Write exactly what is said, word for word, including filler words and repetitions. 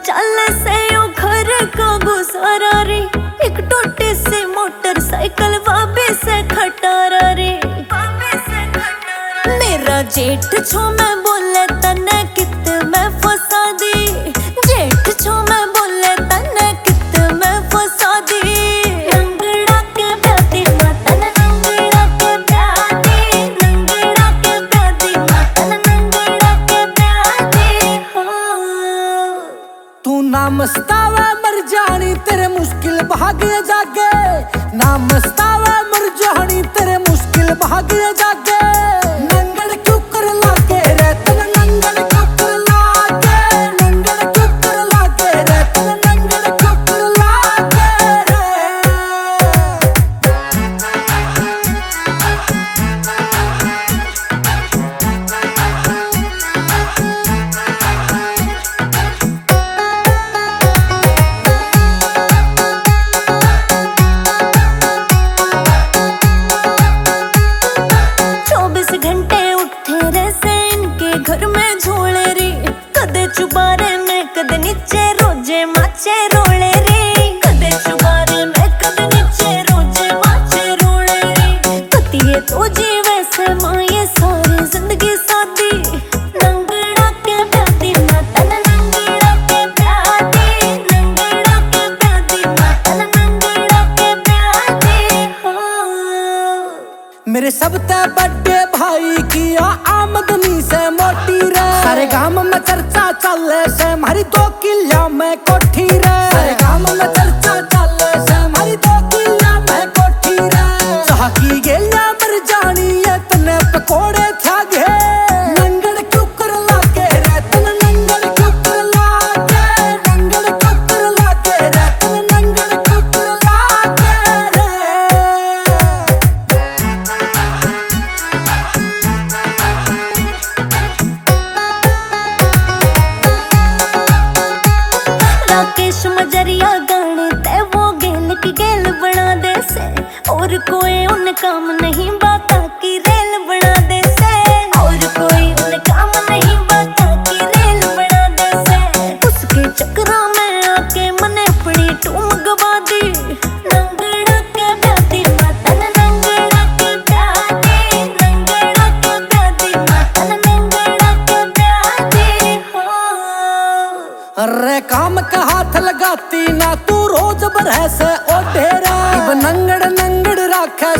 चले से ओ घर का गुजारा रे, एक टोटे से मोटरसाइकिल वाबे से खटारा रे। मेरा जेठ छो मैं बोले तने कित मैं फसा दी, जेठ छो मैं बोले तने कित मैं फसा दी। नंगड़ा के प्यादी मातन नंगड़ा के प्यादी, नंगड़ा के प्यादी मातन नंगड़ा के प्यादी हो। तू ना मस्तावा मर जानी तेरे मुश्किल भागे जागे, ना मस्तावा मर जानी तेरे मुश्किल भागे जागे। नंगड़ क्यों कर लागे रे तन नंगड़ क्यों कर लागे, नंगड़ क्यों कर लागे रे तन नंगड़ क्यों कर लागे रे। घर में झोले रे, कदे चुबारे में कदे नीचे रोजे माचे रोले रे, कदे चुबारे में कदे नीचे रोजे माचे रोले रे। पतिये तो जीवे से माँ ये सारी जिंदगी सादी। नंगड़ा के प्यादी मातन नंगड़ा के प्यादी, नंगड़ा के प्यादी मातन नंगड़ा के प्यादी हो। मेरे सबसे बड़े भाई की आमदनी से मोटी रे, सारे गांव में चर्चा चले से हमारी दो किला में कोठी रे, सारे गांव में चर्चा चले से हमारी दो किला में कोठी रे। चाह की गेलिया मर जानी है तने पकोड़े थागे, नंगड़ क्यों कर लागे रे तन नंगड़ क्यों कर लागे, नंगड़ क्यों कर लागे रे तन नंगड़ क्यों कर लागे रे। राकेश मजरिया गाने ते वो गेल की गेल बना दे से, और कोई उन काम नहीं बाता की रेल बना दे से, और कोई उन काम नहीं बाता की रेल बना दे से। उसके चक्रा में आके मने अपनी टूम गवा दी। नंगड़ा के प्यादी मातन नंगड़ा के प्यादी, नंगड़ा के प्यादी मातन नंगड़ा के प्यादी हो। अरे काम का हाथ लगाती ना तू रोज बरह से ओ ढेरा, नंगड़ नंगड़ राखे